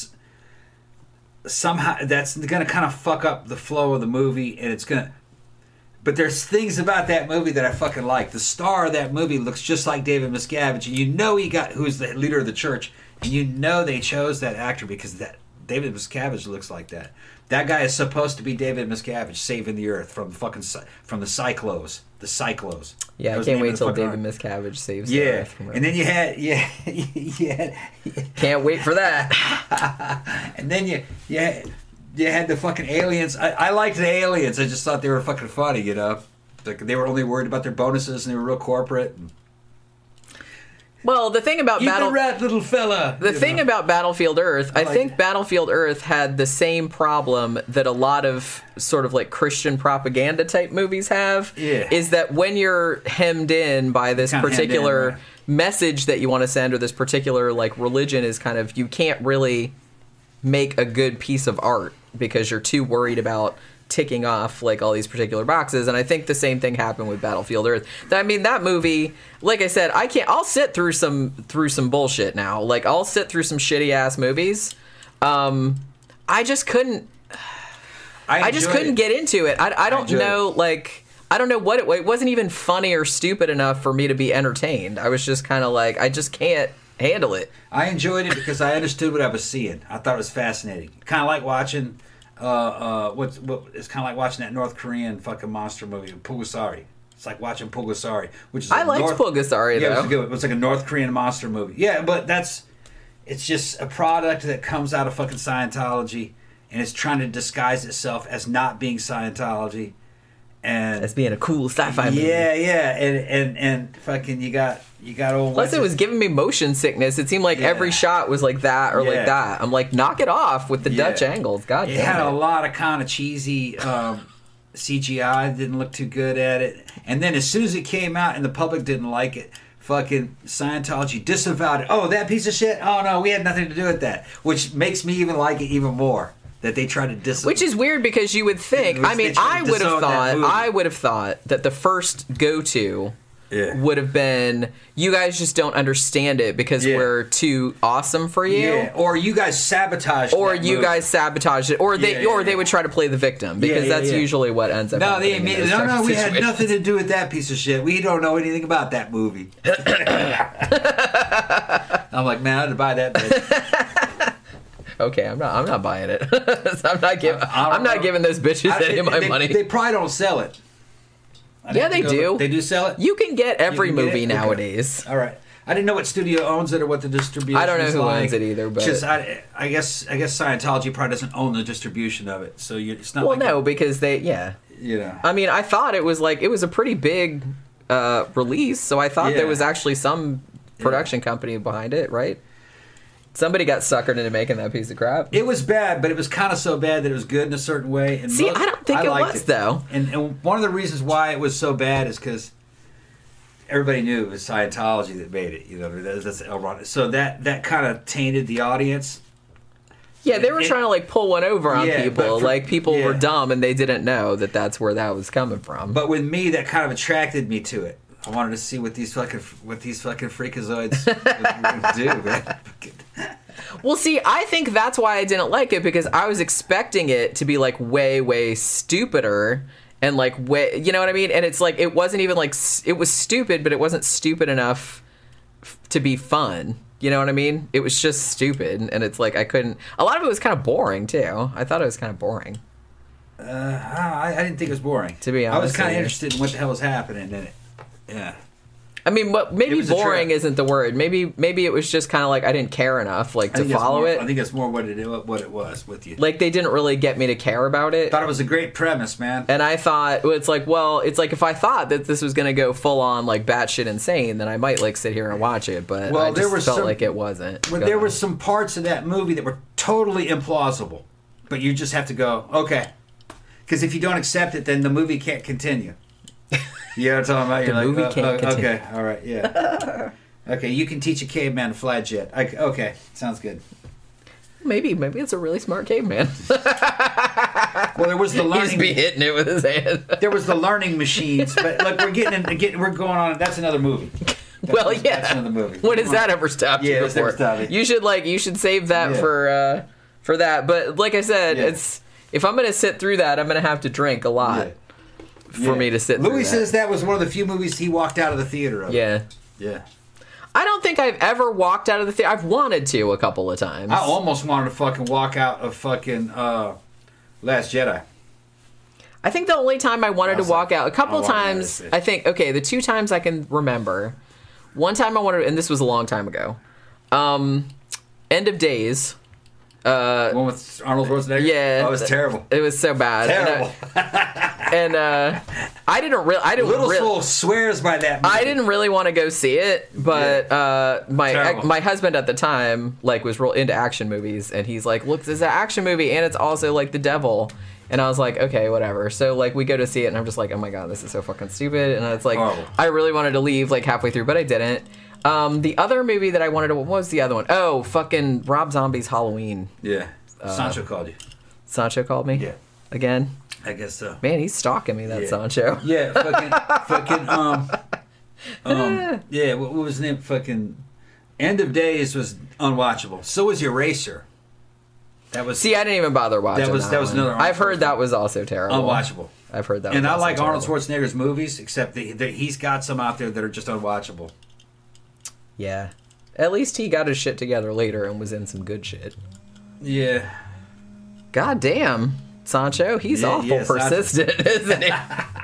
somehow that's going to kind of fuck up the flow of the movie, and it's going to. But there's things about that movie that I fucking like. The star of that movie looks just like David Miscavige, and you know he got who's the leader of the church, and you know they chose that actor because that David Miscavige looks like that. That guy is supposed to be David Miscavige saving the earth from fucking Cy- from the Cyclos, the Cyclos. Yeah, That I was the can't name wait of the till fucking David army. Miscavige saves the Yeah, Earth from and then you had yeah, you had, Can't wait for that. and then you you had, you had the fucking aliens. I, I liked the aliens. I just thought they were fucking funny, you know. Like they were only worried about their bonuses and they were real corporate. And, Well, the thing about Eat Battle the rat, little fella. The you thing know. about Battlefield Earth, I, like think it. Battlefield Earth had the same problem that a lot of sort of like Christian propaganda type movies have. Yeah. Is that when you're hemmed in by this Kinda hemmed in, particular right. message that you want to send or this particular like religion is kind of, you can't really make a good piece of art because you're too worried about ticking off like all these particular boxes. And I think the same thing happened with Battlefield Earth. I mean, that movie, like I said, I can't I'll sit through some through some bullshit now. Like I'll sit through some shitty ass movies. Um I just couldn't I just enjoyed couldn't it. get into it. I, I don't enjoyed know like I don't know what it it wasn't even funny or stupid enough for me to be entertained. I was just kind of like I just can't handle it. I enjoyed it because I understood what I was seeing. I thought it was fascinating. Kind of like watching. Uh, uh, what's what? It's kind of like watching that North Korean fucking monster movie, Pulgasari. It's like watching Pulgasari, which is I a liked North, Pulgasari Yeah, it though. was good. It was like a North Korean monster movie. Yeah, but that's it's just a product that comes out of fucking Scientology, and it's trying to disguise itself as not being Scientology, and As being a cool sci-fi movie. yeah, yeah, and and and fucking you got you got old. Plus, what's it was giving me motion sickness. It seemed like Yeah. every shot was like that or Yeah. like that. I'm like, knock it off with the Yeah. Dutch angles. God It damn had it. a lot of kind of cheesy um, C G I. Didn't look too good at it. And then as soon as it came out and the public didn't like it, fucking Scientology disavowed it. Oh, that piece of shit? Oh, no, we had nothing to do with that. Which makes me even like it even more. That they try to dis. Which is weird because you would think. Which I mean, they try I to would have disown that thought. movie. I would have thought that the first go-to Yeah. would have been, you guys just don't understand it because Yeah. we're too awesome for you. Yeah. Or you guys sabotaged Or that you movie. guys sabotage it, or they, Yeah, yeah, or they yeah. would try to play the victim because Yeah, yeah, that's yeah. usually what ends up. No, happening they in immediately. those No, types no, of we had situations. nothing to do with that piece of shit. We don't know anything about that movie. I'm like, man, I had to buy that bitch. Okay, I'm not. I'm not buying it. I'm not giving. I don't I'm not know. giving those bitches I- any of my they, money. They probably don't sell it. I'd Yeah, have to they go do. look. They do sell it? You can get every You can get movie it? Okay. nowadays. All right. I didn't know what studio owns it or what the distribution I don't know is who like. owns it either, but- Just, I, I guess I guess Scientology probably doesn't own the distribution of it, so you, it's not Well, like no, because they, yeah, you know. I mean, I thought it was like it was a pretty big uh, release, so I thought Yeah. there was actually some production company behind it, right? Somebody got suckered into making that piece of crap. It was bad, but it was kind of so bad that it was good in a certain way. And See, most- I don't think it liked was, though. And, and one of the reasons why it was so bad is because everybody knew it was Scientology that made it. You know, that's, that's L. Ron. So that that kind of tainted the audience. Yeah, they were It- trying to like pull one over on Yeah, people. but for- like people yeah. were dumb and they didn't know that that's where that was coming from. But with me, that kind of attracted me to it. I wanted to see what these fucking what these fucking freakazoids were gonna do, man. Well, see, I think that's why I didn't like it, because I was expecting it to be like way, way stupider and like way, you know what I mean? And it's like it wasn't even like s- it was stupid, but it wasn't stupid enough f- to be fun. You know what I mean? It was just stupid, and it's like I couldn't. A lot of it was kind of boring too. I thought it was kind of boring. Uh, I, I didn't think it was boring. To be I was honest kind of with you. interested in what the hell was happening in it. Yeah. I mean, what maybe It was a boring trip. isn't the word. Maybe maybe it was just kind of like I didn't care enough, like I to think that's follow more- it. I think that's more what it what it was with you. Like they didn't really get me to care about it. Thought it was a great premise, man. And I thought, well, it's like, well, it's like if I thought that this was going to go full on like batshit insane, then I might like sit here and watch it. But Well, I there just was felt some- like it wasn't. But Go there on. were some parts of that movie that were totally implausible. But you just have to go, okay. Because if you don't accept it, then the movie can't continue. You know what I'm talking about? You're The like, movie uh, can't uh, continue. okay, all right, yeah. Okay, you can teach a caveman to fly a jet. I, okay, sounds good. maybe maybe it's a really smart caveman. Well, there was the He's learning. be hitting it with his hand. There was the learning machines, but look, we're getting, in, getting we're going on. That's another movie. That's, Well, yeah. that's another movie. When has that ever stopped Yeah, you it's never before? stopped me. You should like you should save that Yeah. for uh, for that. But like I said, Yeah. it's if I'm gonna sit through that, I'm gonna have to drink a lot Yeah. for Yeah. me to sit. Louis through says that was one of the few movies he walked out of the theater of. Yeah. Yeah. I don't think I've ever walked out of the theater. I've wanted to a couple of times. I almost wanted to fucking walk out of fucking uh, Last Jedi. I think the only time I wanted I was to walk like, out, a couple I wanted times, that bitch. I think, okay, the two times I can remember. One time I wanted, and this was a long time ago. Um, End of Days. Uh, The one with Arnold Schwarzenegger? yeah. Oh, it was terrible. It was so bad. Terrible. And, I, and uh, I didn't really, I didn't Little really, Soul swears by that movie. I didn't really want to go see it, but uh, my Terrible. my husband at the time like was real into action movies, and he's like, "Look, this is an action movie, and it's also like the devil." And I was like, "Okay, whatever." So like we go to see it, and I'm just like, "Oh my god, this is so fucking stupid." And it's like Horrible. I really wanted to leave like halfway through, but I didn't. Um, the other movie that I wanted to, what was the other one? Oh, fucking Rob Zombie's Halloween. Yeah. Sancho called you. Sancho called me. Yeah. Again. I guess so. Man, he's stalking me. That Yeah. Sancho. Yeah, fucking, fucking, um, um, yeah, what, what was the name? Fucking, End of Days was unwatchable. So was Eraser. That was See, I didn't even bother watching. That was- that was one. another I've heard Arnold that was also terrible. unwatchable. I've heard that. And was I also like Arnold terrible. Schwarzenegger's movies, except that that he's got some out there that are just unwatchable. Yeah. At least he got his shit together later and was in some good shit. Yeah. God damn, Sancho, he's Yeah, awful yeah, Sancho. persistent, isn't he?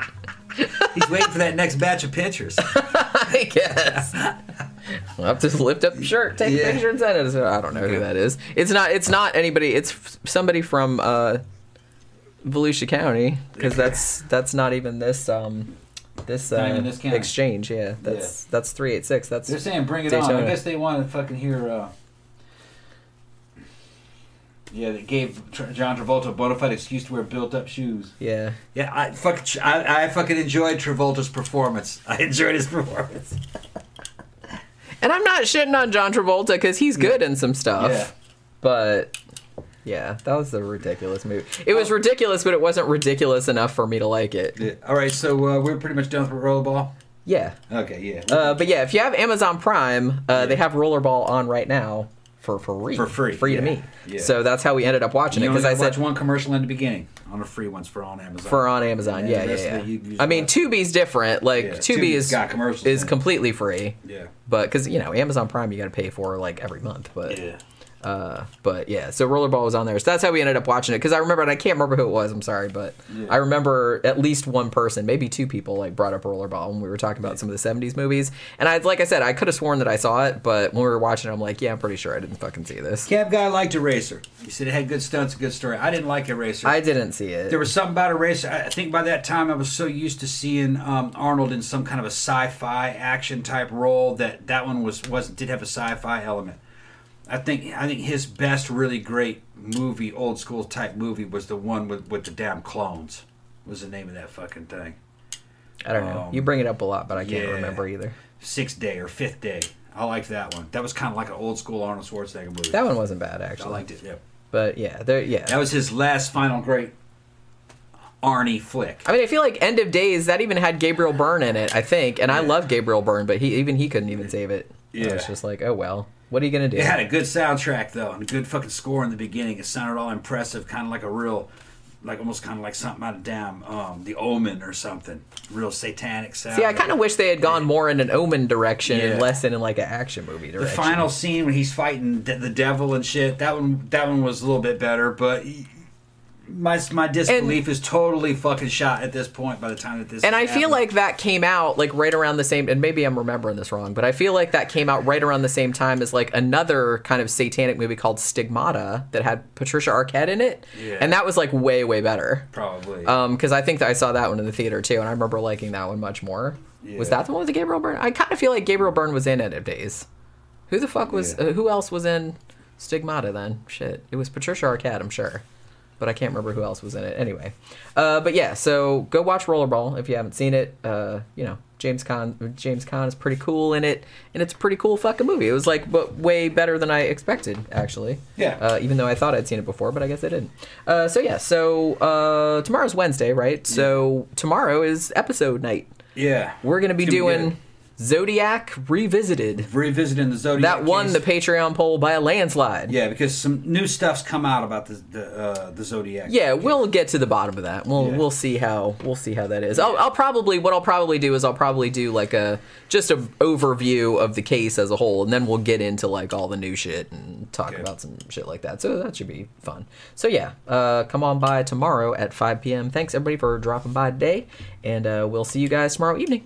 He's waiting for that next batch of pictures. I guess. We'll have to lift up your shirt, take Yeah. a picture, and send it. I don't know who that is. It's not. It's not anybody. It's f- somebody from uh, Volusia County, because that's that's not even this um this, uh, Not even this county. exchange. Yeah, that's that's three eight six. That's They're saying bring it on. Daytona. I guess they want to fucking hear. Uh, yeah, they gave Tr- John Travolta a bona fide excuse to wear built-up shoes. yeah. Yeah, I fucking I, I fucking enjoyed Travolta's performance. I enjoyed his performance. And I'm not shitting on John Travolta because he's good in some stuff. Yeah. But yeah, that was a ridiculous movie. It was ridiculous, but it wasn't ridiculous enough for me to like it. Yeah. All right, so uh, we're pretty much done with Rollerball. Yeah. Okay, yeah. Uh, but yeah, if you have Amazon Prime, uh, they have Rollerball on right now for for free. For free, Free to yeah. me. Yeah. So that's how we ended up watching you it only because I gotta watch said one commercial in the beginning on the free ones for on Amazon. for on Amazon. Yeah, Yeah, the yeah, rest yeah. of it you- you just I mean, watch. Tubi's different. Like Yeah, Tubi Tubi's is got commercials is in it. completely free. Yeah. But because you know Amazon Prime, you got to pay for like every month. But Yeah. Uh, but yeah, so Rollerball was on there. So that's how we ended up watching it. Because I remember, and I can't remember who it was. I'm sorry, but yeah. I remember at least one person, maybe two people, like brought up Rollerball when we were talking about yeah. some of the seventies movies. And I, like I said, I could have sworn that I saw it, but when we were watching it, I'm like, yeah, I'm pretty sure I didn't fucking see this. Cab Guy liked Eraser. He said it had good stunts, a good story. I didn't like Eraser. I didn't see it. There was something about Eraser. I think by that time I was so used to seeing um, Arnold in some kind of a sci-fi action type role that that one was was did have a sci-fi element. I think I think his best really great movie, old school type movie, was the one with, with the damn clones. Was the name of that fucking thing? I don't know. Um, you bring it up a lot, but I can't yeah. remember either. Sixth Day or Fifth Day. I liked that one. That was kind of like an old school Arnold Schwarzenegger movie. That one wasn't bad, actually. I liked it. Yeah. But yeah, there. Yeah. That was his last final great Arnie flick. I mean, I feel like End of Days, that even had Gabriel Byrne in it, I think, and yeah. I love Gabriel Byrne, but he even he couldn't even save it. Yeah. It's just like, oh well. What are you gonna do? It had a good soundtrack though, and a good fucking score in the beginning. It sounded all impressive, kind of like a real, like almost kind of like something out of damn um, The Omen or something. Real satanic sound. See, I kind of wish they had gone more in an Omen direction yeah. and less in like an action movie direction. The final scene when he's fighting the devil and shit, that one, that one was a little bit better, but. My my disbelief and, is totally fucking shot at this point by the time that this And I happening. feel like that came out like right around the same, and maybe I'm remembering this wrong, but I feel like that came out right around the same time as like another kind of satanic movie called Stigmata that had Patricia Arquette in it. Yeah. And that was like way, way better. Probably. Um, because I think that I saw that one in the theater too, and I remember liking that one much more. Yeah. Was that the one with the Gabriel Byrne? I kind of feel like Gabriel Byrne was in End of Days. Who the fuck was, yeah. uh, who else was in Stigmata then? Shit. It was Patricia Arquette, I'm sure. But I can't remember who else was in it. Anyway, uh, but yeah, so go watch Rollerball if you haven't seen it. Uh, you know, James Caan, James Caan is pretty cool in it, and it's a pretty cool fucking movie. It was like but way better than I expected, actually. Yeah. Uh, even though I thought I'd seen it before, but I guess I didn't. Uh, so yeah, so uh, tomorrow's Wednesday, right? So yeah. Tomorrow is episode night. Yeah. We're gonna be doing. Be Zodiac Revisited. Revisiting the Zodiac That won case. the Patreon poll by a landslide. Yeah, because some new stuff's come out about the the, uh, the Zodiac. Yeah, case. We'll get to the bottom of that. We'll yeah. we'll see how we'll see how that is. I'll, I'll probably what I'll probably do is I'll probably do like a just an overview of the case as a whole, and then we'll get into like all the new shit and talk okay. about some shit like that. So that should be fun. So yeah, uh, come on by tomorrow at five p.m. Thanks everybody for dropping by today, and uh, we'll see you guys tomorrow evening.